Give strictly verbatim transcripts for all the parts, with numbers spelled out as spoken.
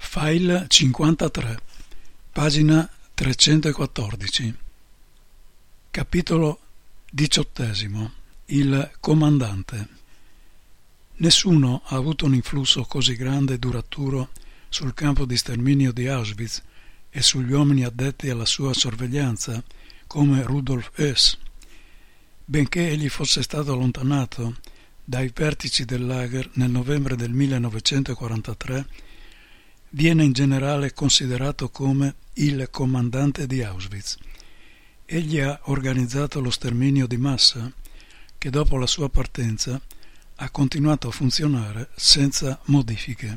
File cinquantatré, pagina trecentoquattordici. Capitolo diciottesimo. Il comandante. Nessuno ha avuto un influsso così grande e duraturo sul campo di sterminio di Auschwitz e sugli uomini addetti alla sua sorveglianza come Rudolf Höss. Benché egli fosse stato allontanato dai vertici del lager nel novembre del millenovecentoquarantatré, viene in generale considerato come il comandante di Auschwitz. Egli ha organizzato lo sterminio di massa che dopo la sua partenza ha continuato a funzionare senza modifiche.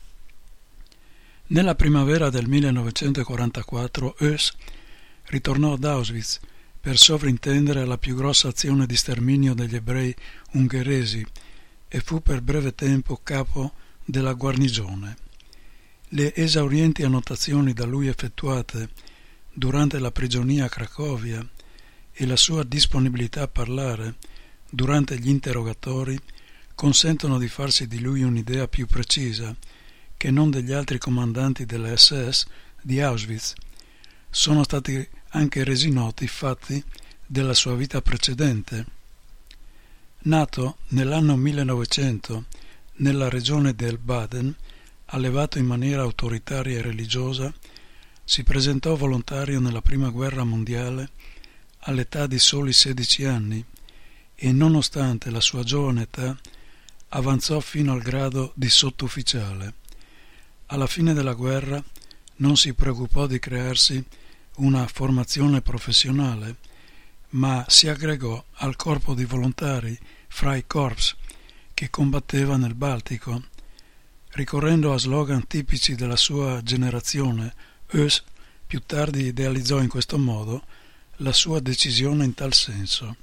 Nella primavera del millenovecentoquarantaquattro Höss ritornò ad Auschwitz per sovrintendere alla più grossa azione di sterminio degli ebrei ungheresi e fu per breve tempo capo della guarnigione. Le esaurienti annotazioni da lui effettuate durante la prigionia a Cracovia e la sua disponibilità a parlare durante gli interrogatori consentono di farsi di lui un'idea più precisa che non degli altri comandanti della esse esse di Auschwitz. Sono stati anche resi noti i fatti della sua vita precedente. Nato nell'anno millenovecento nella regione del Baden, allevato in maniera autoritaria e religiosa, si presentò volontario nella prima guerra mondiale all'età di soli sedici anni e, nonostante la sua giovane età, avanzò fino al grado di sottufficiale. Alla fine della guerra non si preoccupò di crearsi una formazione professionale, ma si aggregò al corpo di volontari Freikorps che combatteva nel Baltico. Ricorrendo a slogan tipici della sua generazione, Höss più tardi idealizzò in questo modo la sua decisione in tal senso.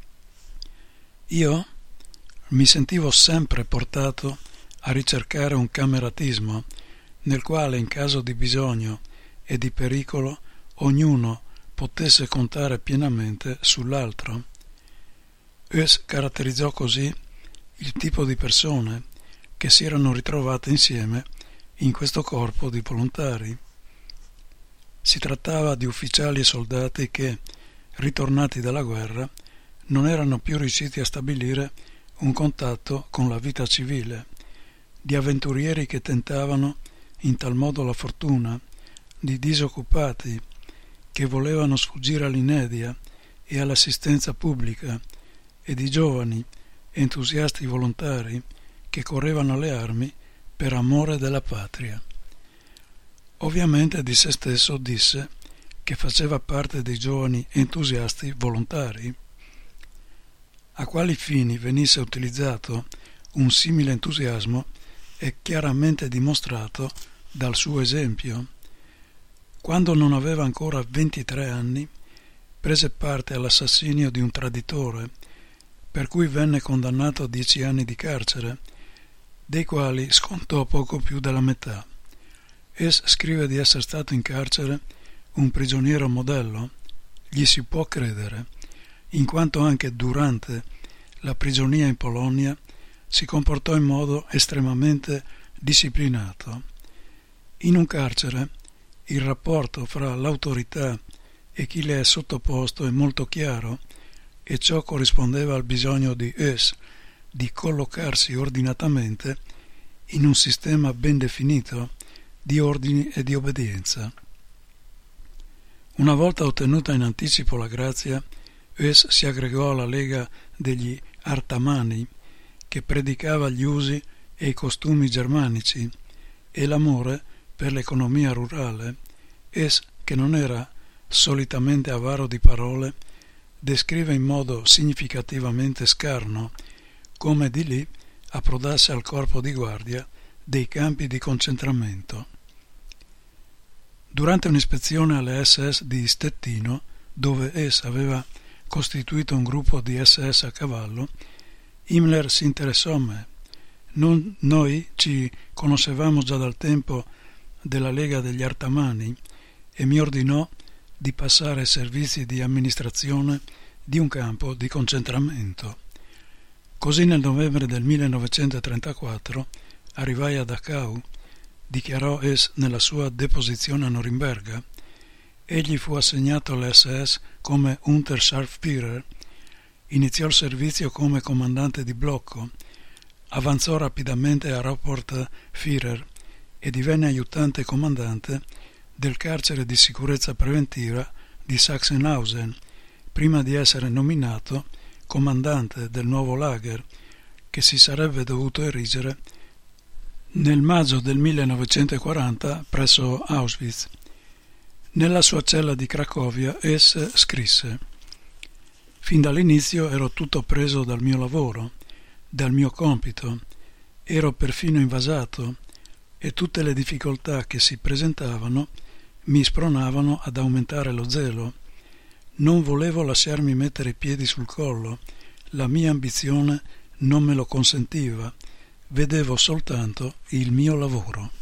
Io mi sentivo sempre portato a ricercare un cameratismo nel quale, in caso di bisogno e di pericolo, ognuno potesse contare pienamente sull'altro. Höss caratterizzò così il tipo di persone che si erano ritrovate insieme in questo corpo di volontari. Si trattava di ufficiali e soldati che, ritornati dalla guerra, non erano più riusciti a stabilire un contatto con la vita civile, di avventurieri che tentavano in tal modo la fortuna, di disoccupati che volevano sfuggire all'inedia e all'assistenza pubblica, e di giovani entusiasti volontari che correvano alle armi per amore della patria. Ovviamente di se stesso disse che faceva parte dei giovani entusiasti volontari. A quali fini venisse utilizzato un simile entusiasmo è chiaramente dimostrato dal suo esempio. Quando non aveva ancora ventitré anni, prese parte all'assassinio di un traditore, per cui venne condannato a dieci anni di carcere, dei quali scontò poco più della metà. Höss scrive di essere stato in carcere un prigioniero modello. Gli si può credere, in quanto anche durante la prigionia in Polonia si comportò in modo estremamente disciplinato. In un carcere il rapporto fra l'autorità e chi le è sottoposto è molto chiaro e ciò corrispondeva al bisogno di Höss di collocarsi ordinatamente in un sistema ben definito di ordini e di obbedienza. Una volta ottenuta in anticipo la grazia, Höss si aggregò alla Lega degli Artamani, che predicava gli usi e i costumi germanici e l'amore per l'economia rurale. Höss, che non era solitamente avaro di parole, descrive in modo significativamente scarno come di lì approdasse al corpo di guardia dei campi di concentramento. Durante un'ispezione alle esse esse di Stettino, dove Höss aveva costituito un gruppo di esse esse a cavallo, Himmler si interessò a me. Non, noi ci conoscevamo già dal tempo della Lega degli Artamani e mi ordinò di passare ai servizi di amministrazione di un campo di concentramento. Così nel novembre del millenovecentotrentaquattro arrivai a Dachau dichiarò Es nella sua deposizione a Norimberga. Egli fu assegnato all'esse esse come Unterscharführer, iniziò il servizio come comandante di blocco, avanzò rapidamente a Rapportführer e divenne aiutante comandante del carcere di sicurezza preventiva di Sachsenhausen, prima di essere nominato comandante del nuovo lager che si sarebbe dovuto erigere nel maggio del millenovecentoquaranta presso Auschwitz. Nella sua cella di Cracovia Es scrisse: «Fin dall'inizio ero tutto preso dal mio lavoro, dal mio compito, ero perfino invasato e tutte le difficoltà che si presentavano mi spronavano ad aumentare lo zelo. Non volevo lasciarmi mettere i piedi sul collo, la mia ambizione non me lo consentiva, vedevo soltanto il mio lavoro».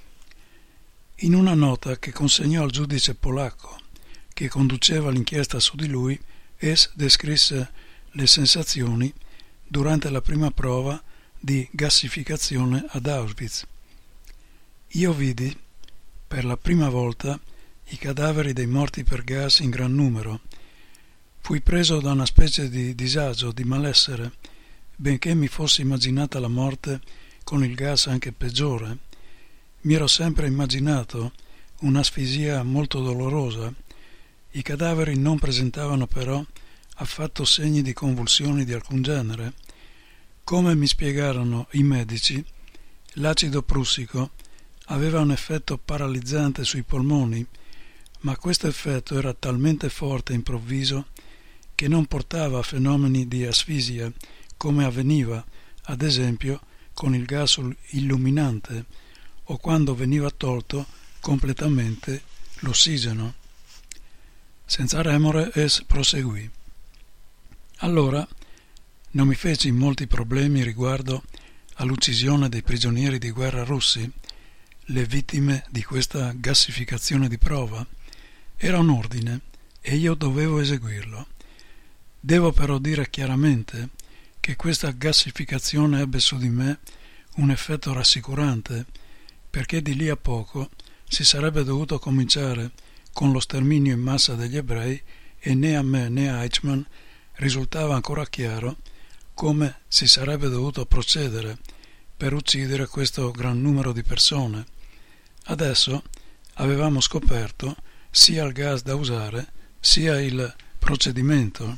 In una nota che consegnò al giudice polacco che conduceva l'inchiesta su di lui, Es descrisse le sensazioni durante la prima prova di gassificazione ad Auschwitz. «Io vidi per la prima volta i cadaveri dei morti per gas in gran numero. Fui preso da una specie di disagio, di malessere, benché mi fossi immaginata la morte con il gas anche peggiore. Mi ero sempre immaginato un'asfisia molto dolorosa. I cadaveri non presentavano però affatto segni di convulsioni di alcun genere. Come mi spiegarono i medici, l'acido prussico aveva un effetto paralizzante sui polmoni, ma questo effetto era talmente forte e improvviso che non portava a fenomeni di asfisia come avveniva, ad esempio, con il gas illuminante o quando veniva tolto completamente l'ossigeno. Senza remore Es proseguì: «Allora non mi feci molti problemi riguardo all'uccisione dei prigionieri di guerra russi, le vittime di questa gassificazione di prova. Era un ordine e io dovevo eseguirlo. Devo però dire chiaramente che questa gassificazione ebbe su di me un effetto rassicurante, perché di lì a poco si sarebbe dovuto cominciare con lo sterminio in massa degli ebrei e né a me né a Eichmann risultava ancora chiaro come si sarebbe dovuto procedere per uccidere questo gran numero di persone. Adesso avevamo scoperto sia il gas da usare sia il procedimento».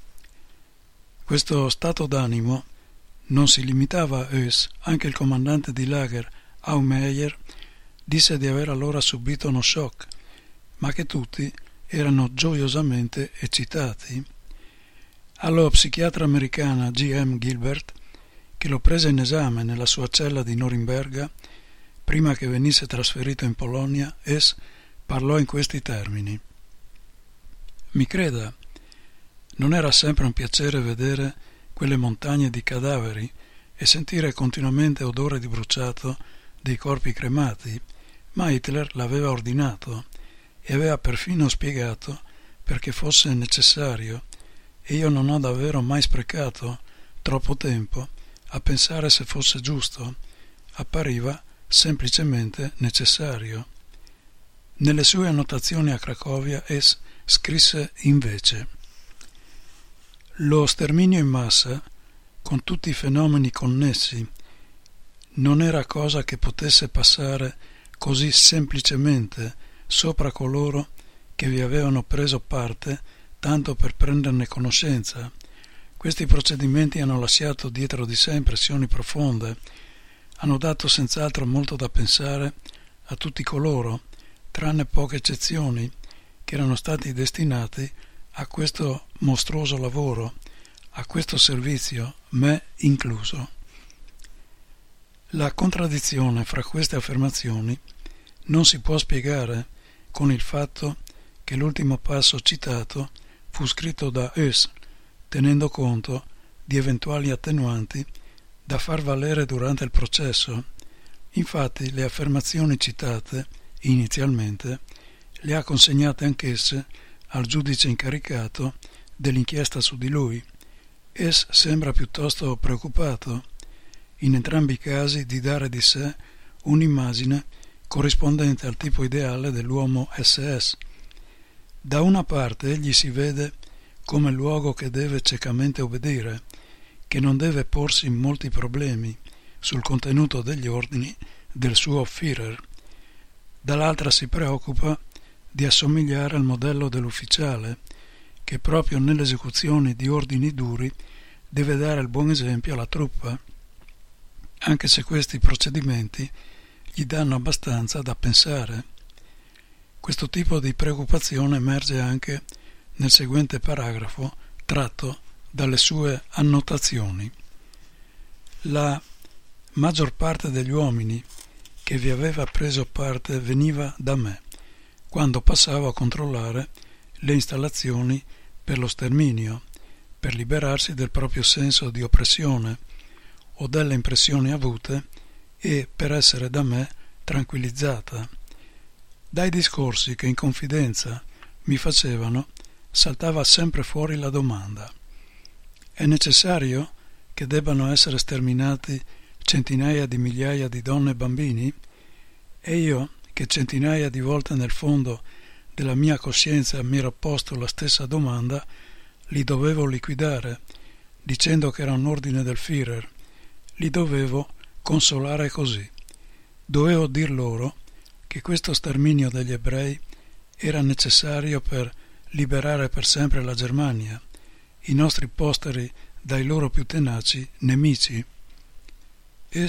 Questo stato d'animo non si limitava a Es. Anche il comandante di lager Aumeier disse di aver allora subito uno shock, ma che tutti erano gioiosamente eccitati. Allo psichiatra americana G M Gilbert, che lo prese in esame nella sua cella di Norimberga prima che venisse trasferito in Polonia, Es parlò in questi termini: «Mi creda, non era sempre un piacere vedere quelle montagne di cadaveri e sentire continuamente odore di bruciato dei corpi cremati, ma Hitler l'aveva ordinato e aveva perfino spiegato perché fosse necessario, e io non ho davvero mai sprecato troppo tempo a pensare se fosse giusto, appariva semplicemente necessario». Nelle sue annotazioni a Cracovia Es scrisse invece: «Lo sterminio in massa, con tutti i fenomeni connessi, non era cosa che potesse passare così semplicemente sopra coloro che vi avevano preso parte tanto per prenderne conoscenza. Questi procedimenti hanno lasciato dietro di sé impressioni profonde, hanno dato senz'altro molto da pensare a tutti coloro, tranne poche eccezioni, che erano stati destinati a questo mostruoso lavoro, a questo servizio, me incluso». La contraddizione fra queste affermazioni non si può spiegare con il fatto che l'ultimo passo citato fu scritto da Es, tenendo conto di eventuali attenuanti da far valere durante il processo. Infatti le affermazioni citate inizialmente le ha consegnate anch'esse al giudice incaricato dell'inchiesta su di lui. Es sembra piuttosto preoccupato, in entrambi i casi, di dare di sé un'immagine corrispondente al tipo ideale dell'uomo esse esse. Da una parte egli si vede come luogo che deve ciecamente obbedire, che non deve porsi molti problemi sul contenuto degli ordini del suo Führer. Dall'altra si preoccupa di assomigliare al modello dell'ufficiale, che proprio nelle esecuzioni di ordini duri deve dare il buon esempio alla truppa, anche se questi procedimenti gli danno abbastanza da pensare. Questo tipo di preoccupazione emerge anche nel seguente paragrafo tratto dalle sue annotazioni. La maggior parte degli uomini che vi aveva preso parte veniva da me, quando passavo a controllare le installazioni per lo sterminio, per liberarsi del proprio senso di oppressione o delle impressioni avute e per essere da me tranquillizzata. Dai discorsi che in confidenza mi facevano saltava sempre fuori la domanda: è necessario che debbano essere sterminati centinaia di migliaia di donne e bambini? E io, che centinaia di volte nel fondo della mia coscienza mi ero posto la stessa domanda, li dovevo liquidare, dicendo che era un ordine del Führer. Li dovevo consolare così. Dovevo dir loro che questo sterminio degli ebrei era necessario per liberare per sempre la Germania, i nostri posteri dai loro più tenaci nemici. E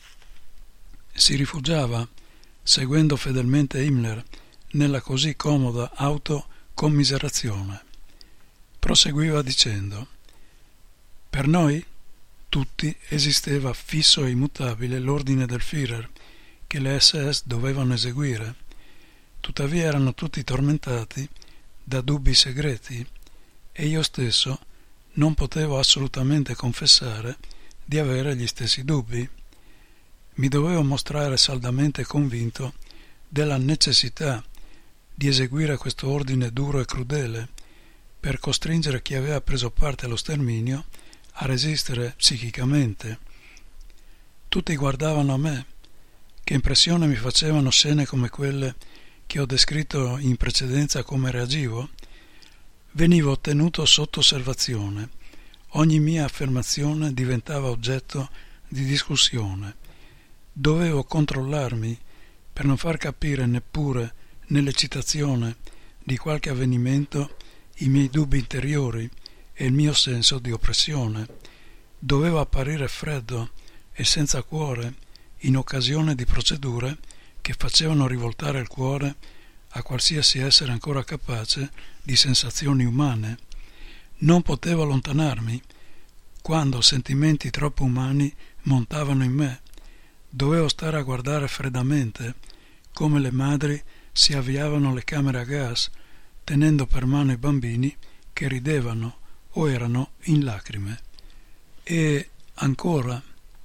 si rifugiava, seguendo fedelmente Himmler, nella così comoda autocommiserazione. Proseguiva dicendo: per noi tutti esisteva fisso e immutabile l'ordine del Führer che le esse esse dovevano eseguire. Tuttavia erano tutti tormentati da dubbi segreti e io stesso non potevo assolutamente confessare di avere gli stessi dubbi. Mi dovevo mostrare saldamente convinto della necessità di eseguire questo ordine duro e crudele per costringere chi aveva preso parte allo sterminio a resistere psichicamente. Tutti guardavano a me. Che impressione mi facevano scene come quelle che ho descritto in precedenza come reagivo? Venivo tenuto sotto osservazione. Ogni mia affermazione diventava oggetto di discussione. Dovevo controllarmi per non far capire neppure nell'eccitazione di qualche avvenimento i miei dubbi interiori e il mio senso di oppressione. Dovevo apparire freddo e senza cuore in occasione di procedure che facevano rivoltare il cuore a qualsiasi essere ancora capace di sensazioni umane. Non potevo allontanarmi quando sentimenti troppo umani montavano in me. Dovevo stare a guardare freddamente come le madri si avviavano alle camere a gas, tenendo per mano i bambini che ridevano o erano in lacrime. E ancora,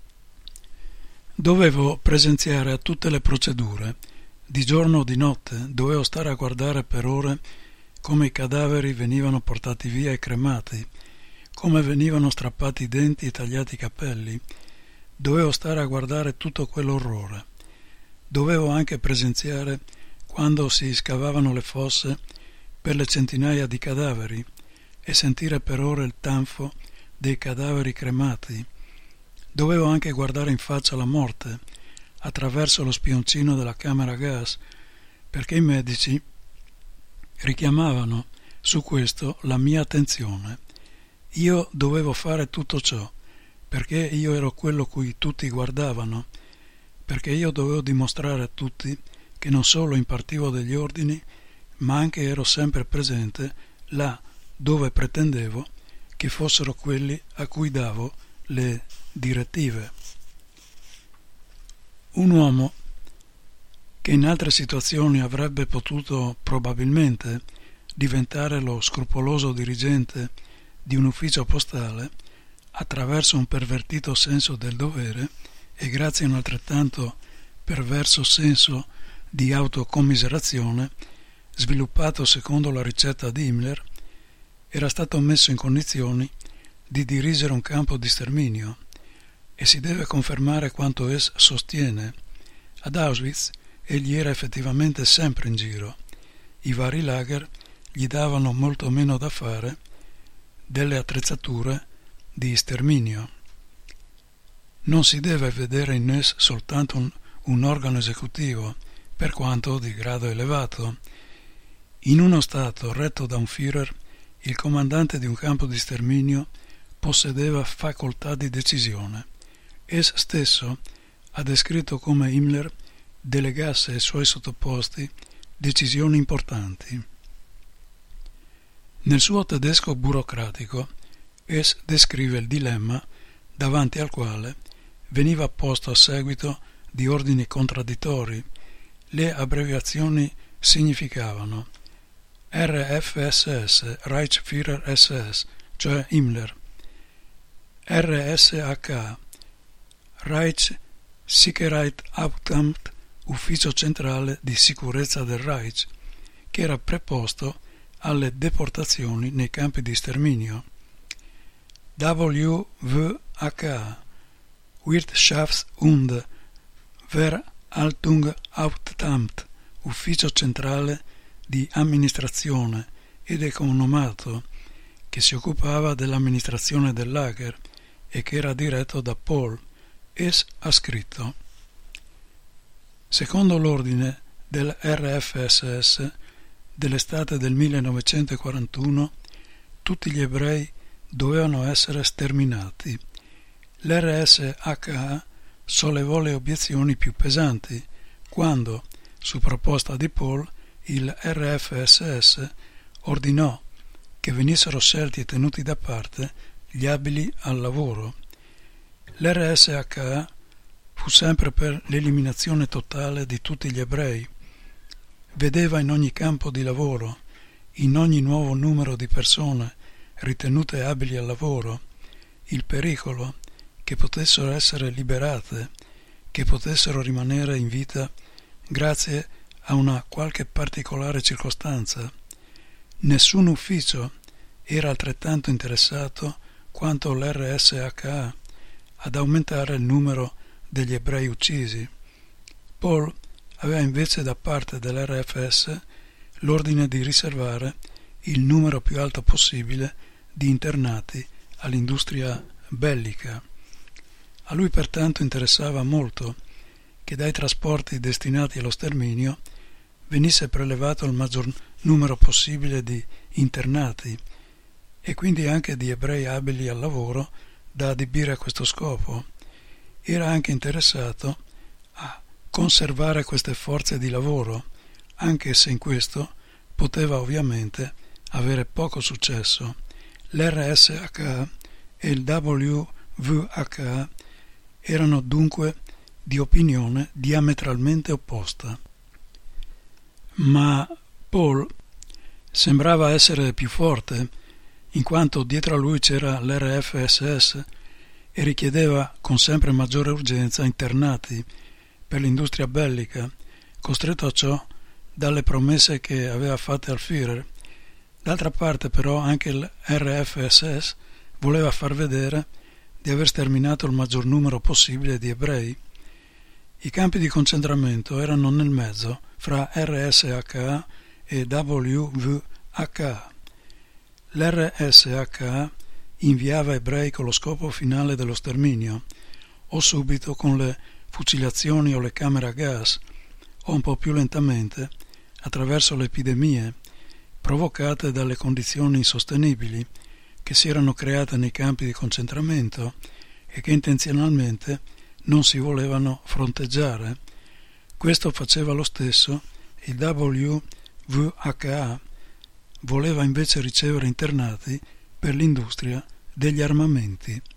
dovevo presenziare a tutte le procedure, di giorno o di notte. Dovevo stare a guardare per ore come i cadaveri venivano portati via e cremati, come venivano strappati i denti e tagliati i capelli. Dovevo stare a guardare tutto quell'orrore. Dovevo anche presenziare quando si scavavano le fosse per le centinaia di cadaveri e sentire per ore il tanfo dei cadaveri cremati. Dovevo anche guardare in faccia la morte attraverso lo spioncino della camera a gas, perché i medici richiamavano su questo la mia attenzione. Io dovevo fare tutto ciò perché io ero quello cui tutti guardavano, perché io dovevo dimostrare a tutti che non solo impartivo degli ordini, ma anche ero sempre presente là dove pretendevo che fossero quelli a cui davo le direttive. Un uomo che in altre situazioni avrebbe potuto probabilmente diventare lo scrupoloso dirigente di un ufficio postale attraverso un pervertito senso del dovere e grazie a un altrettanto perverso senso di autocommiserazione sviluppato secondo la ricetta di Himmler, era stato messo in condizioni di dirigere un campo di sterminio e si deve confermare quanto es sostiene. Ad Auschwitz egli era effettivamente sempre in giro. I vari lager gli davano molto meno da fare delle attrezzature di sterminio. Non si deve vedere in Hess soltanto un, un organo esecutivo, per quanto di grado elevato. In uno Stato retto da un Führer, il comandante di un campo di sterminio possedeva facoltà di decisione. Hess stesso ha descritto come Himmler delegasse ai suoi sottoposti decisioni importanti. Nel suo tedesco burocratico, Hess descrive il dilemma davanti al quale veniva posto a seguito di ordini contraddittori. Le abbreviazioni significavano R F S S, Reichsführer S S, cioè Himmler, R S H, Reichssicherheitsamt, ufficio centrale di sicurezza del Reich, che era preposto alle deportazioni nei campi di sterminio. W W H, Wirtschafts- und Verwaltungsamt, ufficio centrale di amministrazione ed economato, che si occupava dell'amministrazione del lager e che era diretto da Pohl. Hess ha scritto: secondo l'ordine del R F S S dell'estate del millenovecentoquarantuno, tutti gli ebrei dovevano essere sterminati. L'R S H sollevò le obiezioni più pesanti quando, su proposta di Pohl, il R F S S ordinò che venissero scelti e tenuti da parte gli abili al lavoro. L'R S H fu sempre per l'eliminazione totale di tutti gli ebrei. Vedeva in ogni campo di lavoro, in ogni nuovo numero di persone ritenute abili al lavoro, il pericolo che potessero essere liberate, che potessero rimanere in vita grazie a una qualche particolare circostanza. Nessun ufficio era altrettanto interessato quanto l'R S H ad aumentare il numero degli ebrei uccisi. Pohl aveva invece da parte dell'R F S l'ordine di riservare il numero più alto possibile di internati all'industria bellica. A lui pertanto interessava molto che dai trasporti destinati allo sterminio venisse prelevato il maggior numero possibile di internati e quindi anche di ebrei abili al lavoro da adibire a questo scopo. Era anche interessato a conservare queste forze di lavoro, anche se in questo poteva ovviamente avere poco successo. L'R S H e il W W H erano dunque di opinione diametralmente opposta. Ma Pohl sembrava essere più forte, in quanto dietro a lui c'era l'R F S S e richiedeva con sempre maggiore urgenza internati per l'industria bellica, costretto a ciò dalle promesse che aveva fatte al Führer. D'altra parte però anche l'R F S S voleva far vedere di aver sterminato il maggior numero possibile di ebrei. I campi di concentramento erano nel mezzo fra R S H e W W H. L'R S H inviava ebrei con lo scopo finale dello sterminio, o subito con le fucilazioni o le camere a gas, o un po' più lentamente attraverso le epidemie provocate dalle condizioni insostenibili che si erano create nei campi di concentramento e che intenzionalmente non si volevano fronteggiare. Questo faceva lo stesso il W W H. Voleva invece ricevere internati per l'industria degli armamenti.